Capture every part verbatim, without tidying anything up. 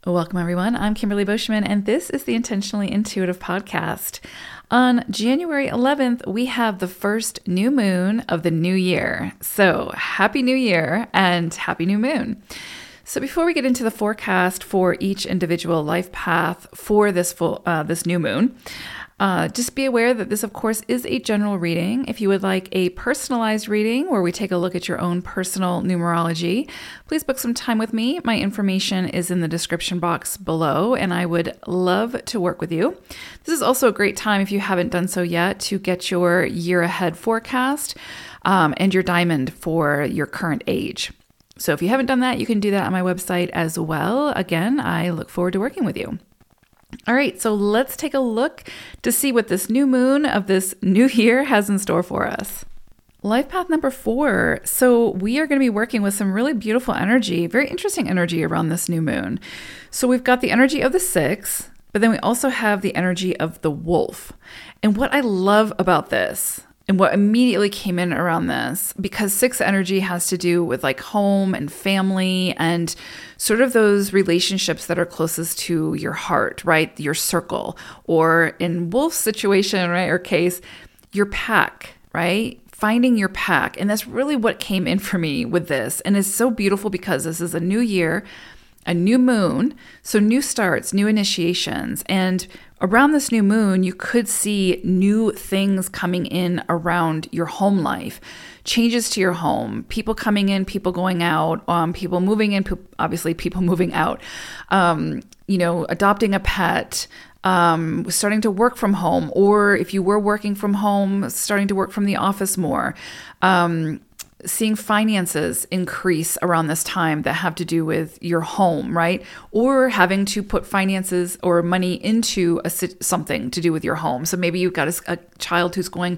Welcome, everyone. I'm Kimberly Boschman, and this is the Intentionally Intuitive Podcast. On January eleventh, we have the first new moon of the new year. So happy new year and happy new moon. So before we get into the forecast for each individual life path for this full uh, this new moon, Uh, just be aware that this, of course, is a general reading. If you would like a personalized reading where we take a look at your own personal numerology, please book some time with me. My information is in the description box below, and I would love to work with you. This is also a great time, if you haven't done so yet, to get your year ahead forecast um, and your diamond for your current age. So if you haven't done that, you can do that on my website as well. Again, I look forward to working with you. All right, so let's take a look to see what this new moon of this new year has in store for us. Life path number four. So we are going to be working with some really beautiful energy, very interesting energy around this new moon. So we've got the energy of the six, but then we also have the energy of the wolf. And what I love about this, and what immediately came in around this, because six energy has to do with like home and family and sort of those relationships that are closest to your heart, right? Your circle, or in Wolf's situation, right, or case, your pack, right? Finding your pack. And that's really what came in for me with this. And it's so beautiful because this is a new year, a new moon, so new starts, new initiations. And around this new moon, you could see new things coming in around your home life, changes to your home, people coming in, people going out, um, people moving in, obviously people moving out, um, you know, adopting a pet, um, starting to work from home, or if you were working from home, starting to work from the office more, um, seeing finances increase around this time that have to do with your home, right? Or having to put finances or money into a, something to do with your home. So maybe you've got a, a child who's going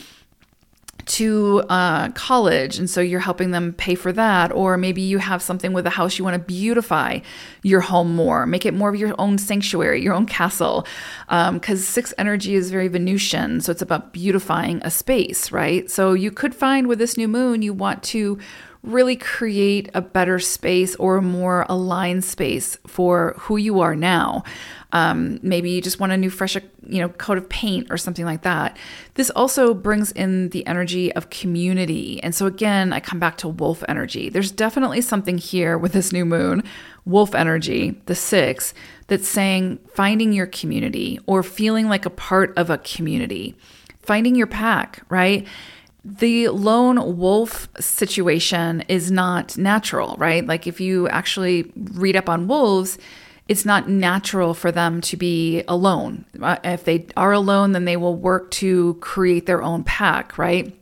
to uh, college, and so you're helping them pay for that. Or maybe you have something with a house, you want to beautify your home more, make it more of your own sanctuary, your own castle. Because um, six energy is very Venusian, so it's about beautifying a space, right? So you could find with this new moon, you want to really create a better space or a more aligned space for who you are now. Um, maybe you just want a new, fresh, you know, coat of paint or something like that. This also brings in the energy of community. And so again, I come back to wolf energy. There's definitely something here with this new moon, wolf energy, the six, that's saying finding your community or feeling like a part of a community, finding your pack, right? The lone wolf situation is not natural, right? Like if you actually read up on wolves, it's not natural for them to be alone. Uh, if they are alone, then they will work to create their own pack, right?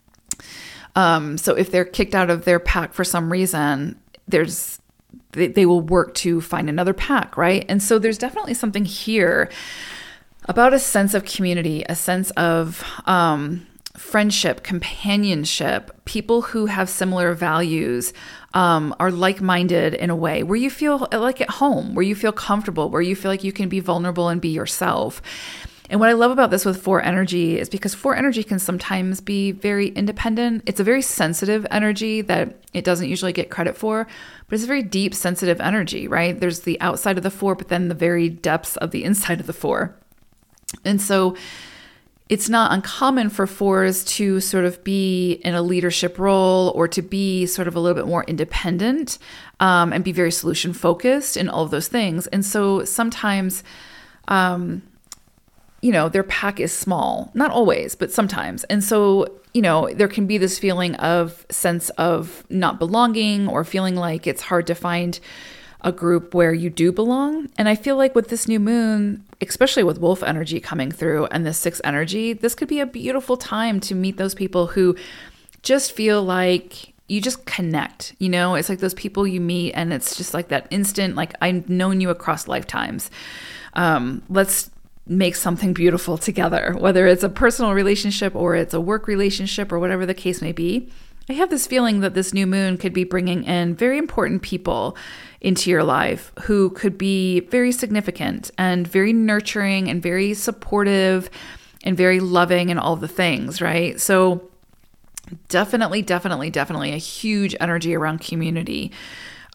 Um, so if they're kicked out of their pack for some reason, there's they, they will work to find another pack, right? And so there's definitely something here about a sense of community, a sense of um, friendship, companionship, people who have similar values, um, are like-minded in a way where you feel like at home, where you feel comfortable, where you feel like you can be vulnerable and be yourself. And what I love about this with four energy is because four energy can sometimes be very independent. It's a very sensitive energy that it doesn't usually get credit for, but it's a very deep, sensitive energy, right? There's the outside of the four, but then the very depths of the inside of the four. And so it's not uncommon for fours to sort of be in a leadership role or to be sort of a little bit more independent um, and be very solution focused in all of those things. And so sometimes, um, you know, their pack is small, not always, but sometimes. And so, you know, there can be this feeling of sense of not belonging or feeling like it's hard to find a group where you do belong. And I feel like with this new moon, especially with wolf energy coming through and this six energy, this could be a beautiful time to meet those people who just feel like you just connect, you know, it's like those people you meet and it's just like that instant, like I've known you across lifetimes. Um, let's make something beautiful together, whether it's a personal relationship or it's a work relationship or whatever the case may be. I have this feeling that this new moon could be bringing in very important people into your life who could be very significant and very nurturing and very supportive and very loving and all the things, right? So definitely, definitely, definitely a huge energy around community,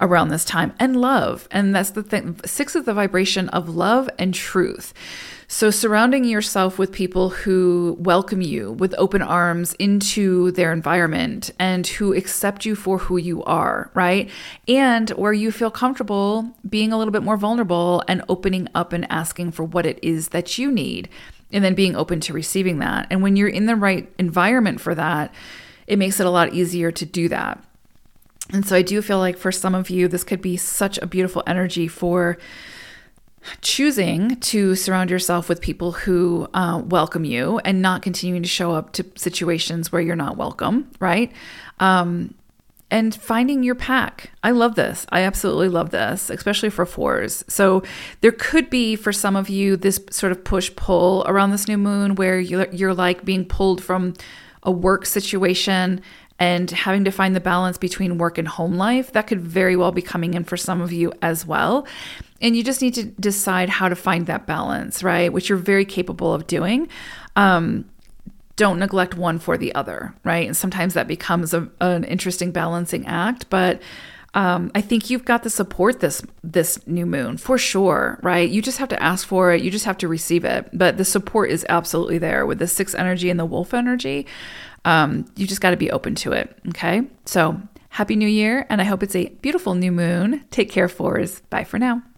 around this time, and love. And that's the thing. Six is the vibration of love and truth. So surrounding yourself with people who welcome you with open arms into their environment and who accept you for who you are, right? And where you feel comfortable being a little bit more vulnerable and opening up and asking for what it is that you need, and then being open to receiving that. And when you're in the right environment for that, it makes it a lot easier to do that. And so I do feel like for some of you, this could be such a beautiful energy for choosing to surround yourself with people who uh, welcome you and not continuing to show up to situations where you're not welcome, right? Um, and finding your pack. I love this. I absolutely love this, especially for fours. So there could be, for some of you, this sort of push-pull around this new moon where you're, you're like being pulled from a work situation and having to find the balance between work and home life. That could very well be coming in for some of you as well. And you just need to decide how to find that balance, right? Which you're very capable of doing. Um, don't neglect one for the other, right? And sometimes that becomes a, an interesting balancing act, but um, I think you've got the support this this new moon for sure, right? You just have to ask for it. You just have to receive it. But the support is absolutely there with the six energy and the wolf energy. Um, you just got to be open to it, okay? So happy new year, and I hope it's a beautiful new moon. Take care, fours. Bye for now.